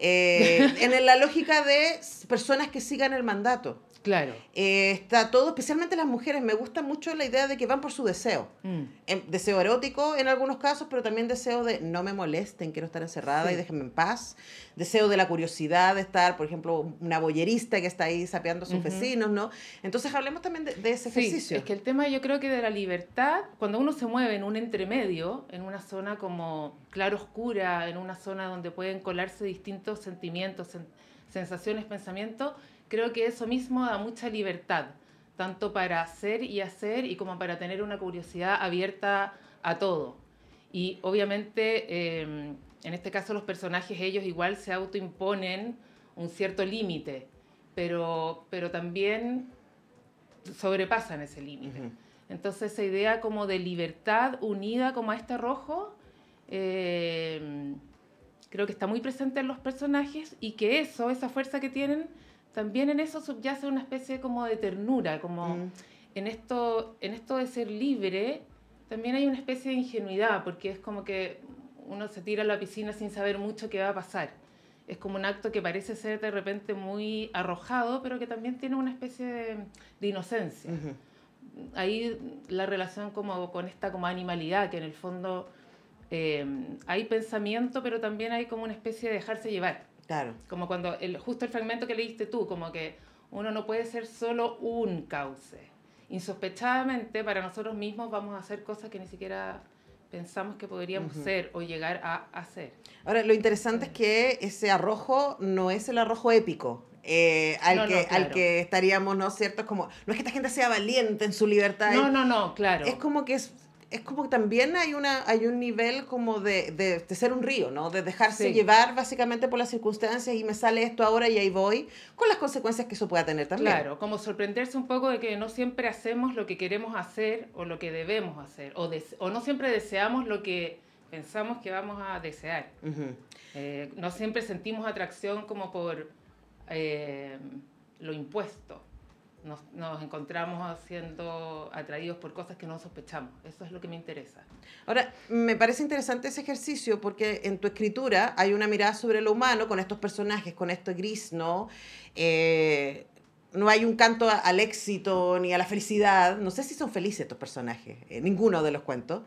En la lógica de personas que sigan el mandato.
Claro.
Está todo, especialmente las mujeres, me gusta mucho la idea de que van por su deseo. Deseo erótico en algunos casos, pero también deseo de no me molesten, quiero estar encerrada y déjenme en paz. Deseo de la curiosidad de estar, por ejemplo, una boyerista que está ahí sapeando a sus vecinos, ¿no? Entonces hablemos también de ese ejercicio.
Es que el tema yo creo que de la libertad, cuando uno se mueve en un entremedio, en una zona como claro-oscura, en una zona donde pueden colarse distintos sentimientos, sensaciones, pensamientos, creo que eso mismo da mucha libertad, tanto para hacer y como para tener una curiosidad abierta a todo. Y obviamente, en este caso los personajes, ellos igual se autoimponen un cierto límite, pero también sobrepasan ese límite. Entonces esa idea como de libertad unida como a este rojo, creo que está muy presente en los personajes y que esa fuerza que tienen, también en eso subyace una especie como de ternura, como en esto de ser libre, también hay una especie de ingenuidad, porque es como que uno se tira a la piscina sin saber mucho qué va a pasar. Es como un acto que parece ser de repente muy arrojado, pero que también tiene una especie de inocencia. Ahí la relación como con esta como animalidad, que en el fondo hay pensamiento, pero también hay como una especie de dejarse llevar.
Claro.
Como cuando, justo el fragmento que leíste tú, como que uno no puede ser solo un cauce. Insospechadamente, para nosotros mismos vamos a hacer cosas que ni siquiera pensamos que podríamos ser o llegar a hacer. Ahora,
lo interesante es que ese arrojo no es el arrojo épico. Al que estaríamos, ¿no es cierto? No es que esta gente sea valiente en su libertad.
No, claro.
Es como que también hay un nivel como de ser un río, ¿no? De dejarse llevar básicamente por las circunstancias y me sale esto ahora y ahí voy, con las consecuencias que eso pueda tener también.
Claro, como sorprenderse un poco de que no siempre hacemos lo que queremos hacer o lo que debemos hacer, o no siempre deseamos lo que pensamos que vamos a desear. No siempre sentimos atracción como por lo impuesto. Nos encontramos siendo atraídos por cosas que no sospechamos. Eso es lo que me interesa.
Ahora, me parece interesante ese ejercicio porque en tu escritura hay una mirada sobre lo humano con estos personajes, con este gris, ¿no? No hay un canto al éxito ni a la felicidad. No sé si son felices estos personajes, ninguno de los cuentos.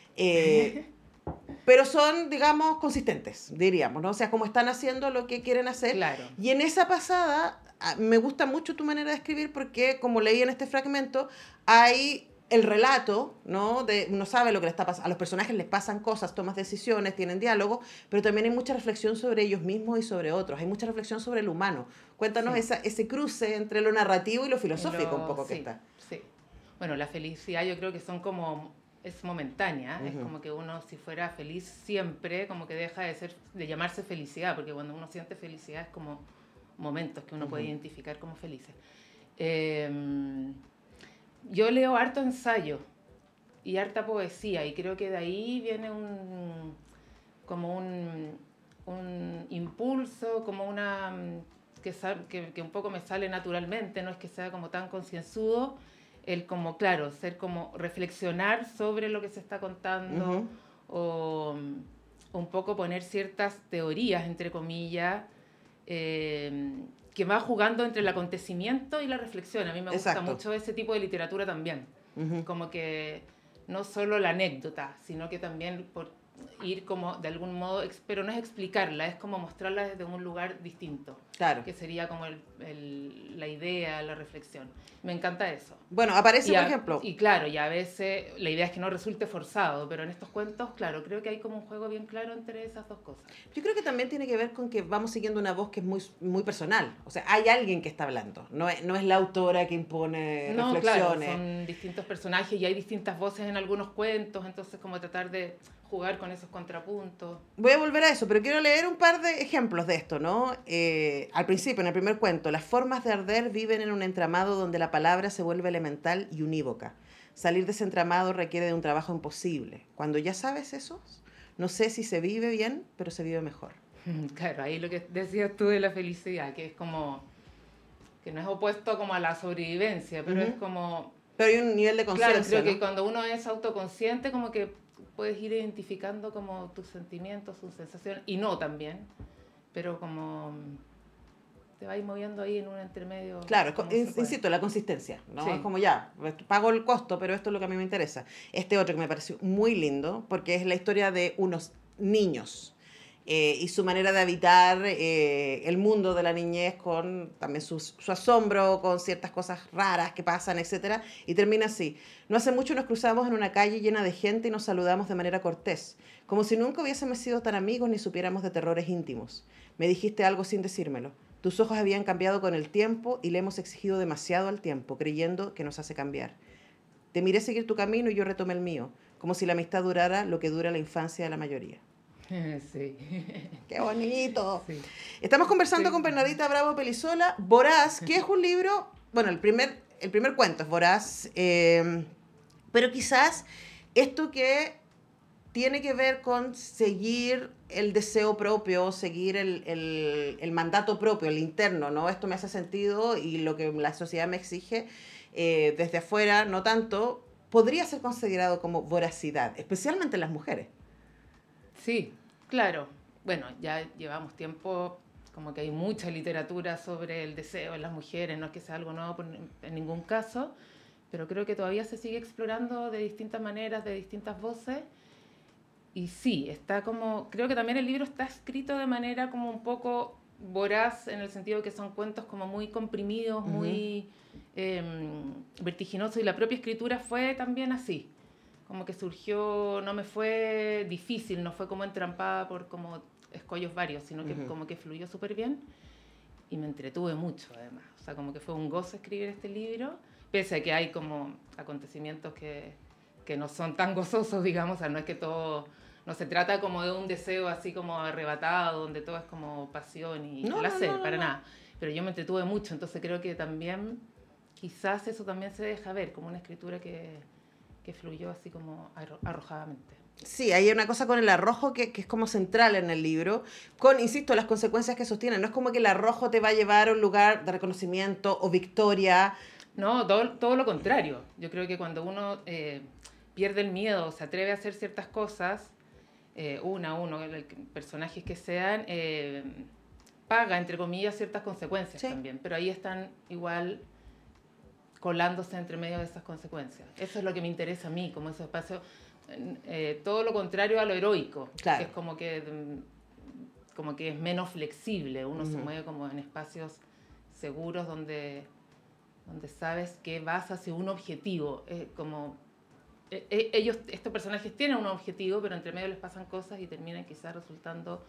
Pero son, digamos, consistentes, diríamos, ¿no? O sea, como están haciendo lo que quieren hacer.
Claro.
Y en esa pasada, me gusta mucho tu manera de escribir porque, como leí en este fragmento, hay el relato, ¿no? Uno sabe lo que le está pasando. A los personajes les pasan cosas, toman decisiones, tienen diálogo, pero también hay mucha reflexión sobre ellos mismos y sobre otros. Hay mucha reflexión sobre el humano. Cuéntanos ese cruce entre lo narrativo y lo filosófico un poco que está.
Sí. Bueno, la felicidad yo creo que es momentánea, es como que uno si fuera feliz siempre, como que deja de llamarse felicidad, porque cuando uno siente felicidad es como momentos que uno puede identificar como felices. Yo leo harto ensayo y harta poesía y creo que de ahí viene un impulso, como que un poco me sale naturalmente, no es que sea como tan concienzudo, el como, claro, ser como reflexionar sobre lo que se está contando o un poco poner ciertas teorías, entre comillas, que va jugando entre el acontecimiento y la reflexión. A mí me gusta mucho ese tipo de literatura también. Como que no solo la anécdota, sino que también por ir como de algún modo, pero no es explicarla, es como mostrarla desde un lugar distinto.
Claro.
Que sería como la idea, la reflexión. Me encanta eso.
Bueno, aparece, por ejemplo.
Y claro, y a veces la idea es que no resulte forzado, pero en estos cuentos, claro, creo que hay como un juego bien claro entre esas dos cosas.
Yo creo que también tiene que ver con que vamos siguiendo una voz que es muy, muy personal. O sea, hay alguien que está hablando. No es la autora que impone reflexiones.
Claro, son distintos personajes y hay distintas voces en algunos cuentos, entonces como tratar de jugar con esos contrapuntos.
Voy a volver a eso, pero quiero leer un par de ejemplos de esto, ¿no? Al principio, en el primer cuento, las formas de arder viven en un entramado donde la palabra se vuelve elemental y unívoca. Salir de ese entramado requiere de un trabajo imposible. Cuando ya sabes eso, no sé si se vive bien, pero se vive mejor.
Claro, ahí lo que decías tú de la felicidad, que es como, que no es opuesto como a la sobrevivencia, pero es como...
Pero hay un nivel de conciencia,
claro, creo
¿no?
que cuando uno es autoconsciente, como que puedes ir identificando como tus sentimientos, tus sensaciones, y no también, pero como te vas moviendo ahí en un intermedio.
Claro, insisto, la consistencia, ¿no?
Sí.
Es como ya, pago el costo, pero esto es lo que a mí me interesa. Este otro que me pareció muy lindo, porque es la historia de unos niños y su manera de habitar el mundo de la niñez con también su asombro, con ciertas cosas raras que pasan, etcétera, y termina así. No hace mucho nos cruzamos en una calle llena de gente y nos saludamos de manera cortés, como si nunca hubiésemos sido tan amigos ni supiéramos de terrores íntimos. Me dijiste algo sin decírmelo. Tus ojos habían cambiado con el tiempo y le hemos exigido demasiado al tiempo, creyendo que nos hace cambiar. Te miré seguir tu camino y yo retomé el mío, como si la amistad durara lo que dura la infancia de la mayoría.
Sí.
¡Qué bonito!
Sí.
Estamos conversando con Bernardita Bravo Pelizola, Voraz, que es un libro, bueno, el primer cuento es Voraz, pero quizás esto que tiene que ver con seguir el deseo propio, seguir el mandato propio, el interno, ¿no? Esto me hace sentido y lo que la sociedad me exige desde afuera, no tanto, podría ser considerado como voracidad, especialmente en las mujeres.
Sí, claro. Bueno, ya llevamos tiempo, como que hay mucha literatura sobre el deseo en las mujeres, no es que sea algo nuevo en ningún caso, pero creo que todavía se sigue explorando de distintas maneras, de distintas voces. Y sí, está como, creo que también el libro está escrito de manera como un poco voraz, en el sentido que son cuentos como muy comprimidos, muy vertiginosos, y la propia escritura fue también así. Como que surgió, no me fue difícil, no fue como entrampada por como escollos varios, sino que como que fluyó súper bien y me entretuve mucho además. O sea, como que fue un gozo escribir este libro, pese a que hay como acontecimientos que no son tan gozosos, digamos, o sea, no es que todo, no se trata como de un deseo así como arrebatado, donde todo es como pasión y placer, para nada. Pero yo me entretuve mucho, entonces creo que también, quizás eso también se deja ver, como una escritura que fluyó así como arrojadamente.
Sí, hay una cosa con el arrojo que es como central en el libro, con, insisto, las consecuencias que sostiene. No es como que el arrojo te va a llevar a un lugar de reconocimiento o victoria.
No, todo lo contrario. Yo creo que cuando uno pierde el miedo, se atreve a hacer ciertas cosas, personajes que sean, paga, entre comillas, ciertas consecuencias también. Pero ahí están igual colándose entre medio de esas consecuencias. Eso es lo que me interesa a mí, como ese espacio, todo lo contrario a lo heroico,
claro.
Que es como que es menos flexible, uno se mueve como en espacios seguros donde sabes que vas hacia un objetivo, estos personajes tienen un objetivo, pero entre medio les pasan cosas y terminan quizás resultando,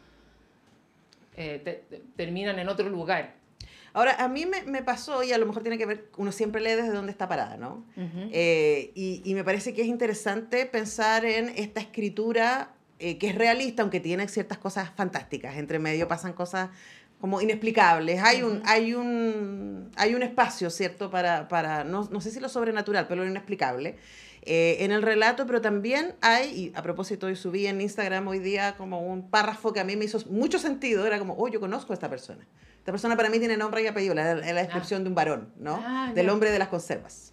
terminan en otro lugar.
Ahora, a mí me pasó, y a lo mejor tiene que ver, uno siempre lee desde dónde está parada, ¿no? Y me parece que es interesante pensar en esta escritura que es realista, aunque tiene ciertas cosas fantásticas. Entre medio pasan cosas como inexplicables. Hay un espacio, ¿cierto? Para no sé si lo sobrenatural, pero lo inexplicable en el relato, pero también hay, y a propósito, yo subí en Instagram hoy día como un párrafo que a mí me hizo mucho sentido. Era como, yo conozco a esta persona. Esta persona para mí tiene nombre y apellido, la descripción de un varón, ¿no? Del hombre de las conservas.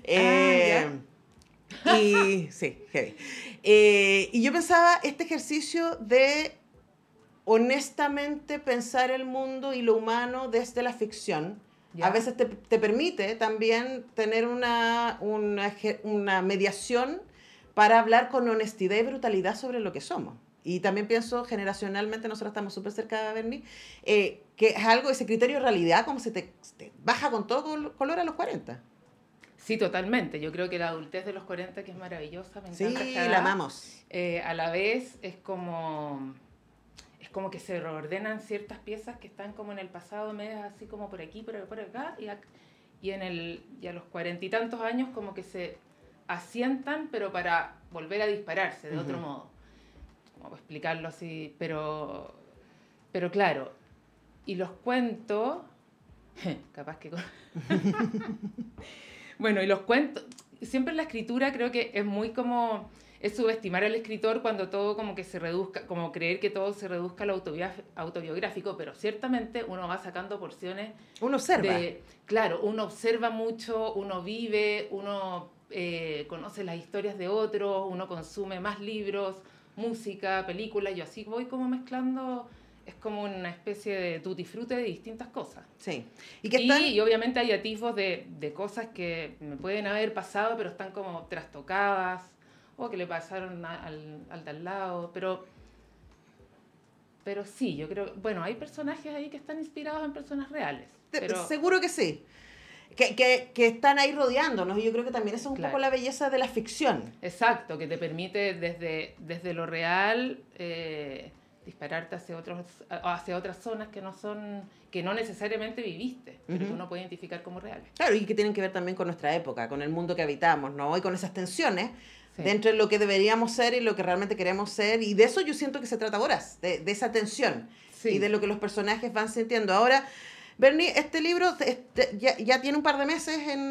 Y sí, heavy. Y yo pensaba este ejercicio de honestamente pensar el mundo y lo humano desde la ficción. A veces te permite también tener una mediación para hablar con honestidad y brutalidad sobre lo que somos. Y también pienso, generacionalmente, nosotros estamos súper cerca de Berni, que es algo, ese criterio de realidad, como se te baja con todo color a los 40.
Sí, totalmente. Yo creo que la adultez de los 40, que es maravillosa, me encanta.
Sí, la amamos.
A la vez es como que se reordenan ciertas piezas que están como en el pasado, medias así como por aquí, por acá, y a los 40 y tantos años como que se asientan, pero para volver a dispararse de otro modo. Como explicarlo así, pero claro, y los cuentos, capaz que... Bueno, y los cuentos, siempre en la escritura creo que es muy como, es subestimar al escritor cuando todo como que se reduzca, como creer que todo se reduzca a lo autobiográfico, pero ciertamente uno va sacando porciones.
Uno observa.
Claro, uno observa mucho, uno vive, uno conoce las historias de otros, uno consume más libros, música, películas, yo así voy como mezclando es como una especie de tutti frutti de distintas cosas.
Sí.
Y obviamente hay atisbos de cosas que me pueden haber pasado, pero están como trastocadas, o que le pasaron al de al lado, pero sí, yo creo, bueno, hay personajes ahí que están inspirados en personas reales. Pero...
Seguro que sí. Que están ahí rodeándonos, y yo creo que también eso es un poco la belleza de la ficción.
Exacto, que te permite desde lo real dispararte hacia otras zonas que no necesariamente viviste, pero que uno puede identificar como reales.
Claro, y que tienen que ver también con nuestra época, con el mundo que habitamos, ¿no? Y con esas tensiones dentro de lo que deberíamos ser y lo que realmente queremos ser, y de eso yo siento que se trata Voraz, de esa tensión, y de lo que los personajes van sintiendo. Ahora, Bernie, este libro ya tiene un par de meses en...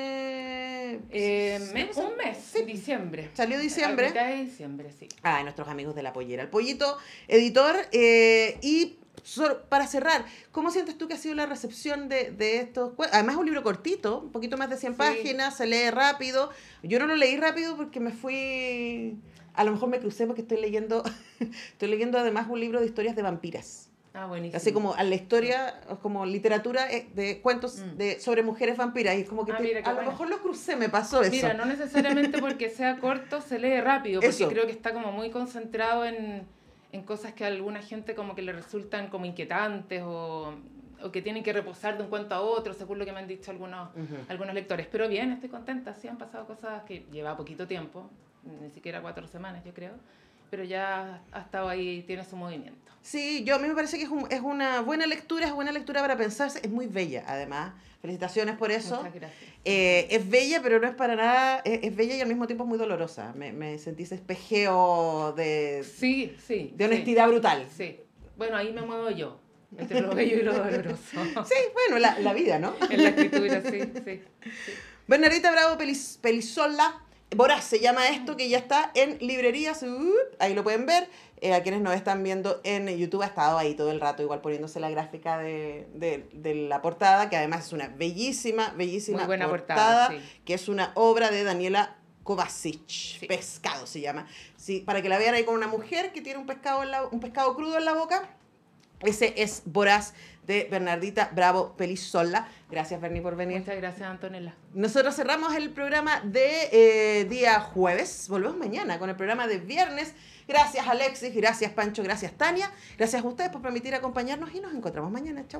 un mes, sí. Diciembre.
¿Salió diciembre?
A mitad de diciembre, sí.
Nuestros amigos de La Pollera. El Pollito, editor. Y para cerrar, ¿cómo sientes tú que ha sido la recepción de estos cuentos? Además es un libro cortito, un poquito más de 100 páginas, se lee rápido. Yo no lo leí rápido porque me fui... A lo mejor me crucé porque estoy leyendo además un libro de historias de vampiras.
Buenísimo.
Así como a la historia, como literatura de cuentos sobre mujeres vampiras. Y es como que lo mejor lo crucé, me pasó eso.
Mira, no necesariamente porque sea corto se lee rápido, porque creo que está como muy concentrado en cosas que a alguna gente como que le resultan como inquietantes o que tienen que reposar de un cuento a otro, según lo que me han dicho algunos lectores. Pero bien, estoy contenta. Sí, han pasado cosas que lleva poquito tiempo, ni siquiera 4 semanas, yo creo. Pero ya ha estado ahí, tiene su movimiento.
Sí, a mí me parece que es una buena lectura, para pensarse, es muy bella, además. Felicitaciones por eso.
Muchas gracias.
Es bella, pero no es para nada, es bella y al mismo tiempo es muy dolorosa. Me sentí ese espejeo de honestidad brutal.
Sí, bueno, ahí me muevo yo, entre lo bello y lo doloroso.
Sí, bueno, la vida, ¿no?
En la escritura, sí.
Bernardita Bravo Pelisola, Voraz se llama esto, que ya está en librerías, ahí lo pueden ver. A quienes nos están viendo en YouTube, ha estado ahí todo el rato, igual poniéndose la gráfica de la portada, que además es una bellísima
muy buena portada,
que es una obra de Daniela Kovacic, Pescado se llama. Sí, para que la vean ahí con una mujer que tiene un pescado crudo en la boca. Ese es Voraz de Bernardita Bravo Pelisola. Gracias, Berni, por venir.
Muchas gracias, Antonella.
Nosotros cerramos el programa de día jueves. Volvemos mañana con el programa de viernes. Gracias, Alexis. Gracias, Pancho. Gracias, Tania. Gracias a ustedes por permitir acompañarnos y nos encontramos mañana. Chau.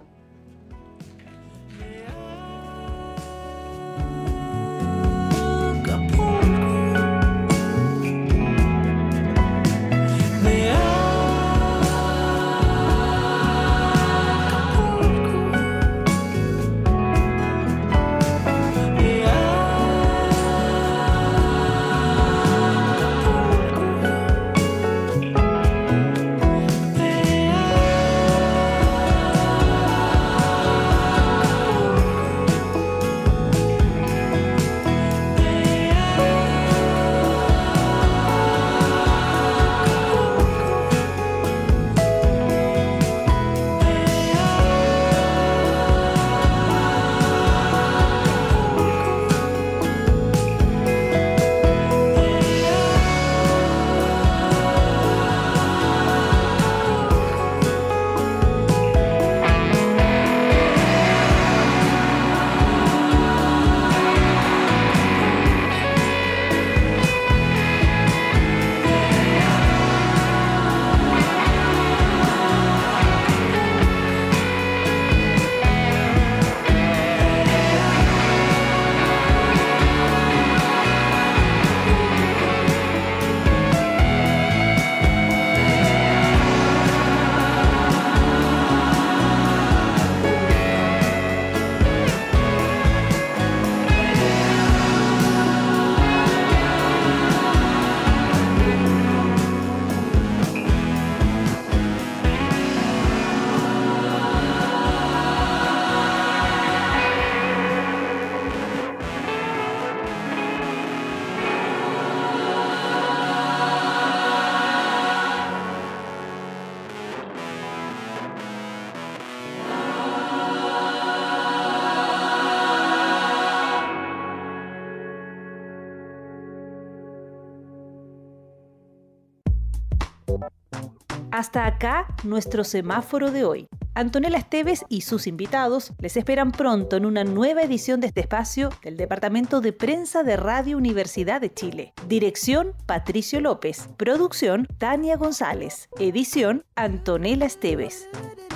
Hasta acá nuestro semáforo de hoy. Antonella Esteves y sus invitados les esperan pronto en una nueva edición de este espacio del Departamento de Prensa de Radio Universidad de Chile. Dirección, Patricio López. Producción, Tania González. Edición, Antonella Esteves.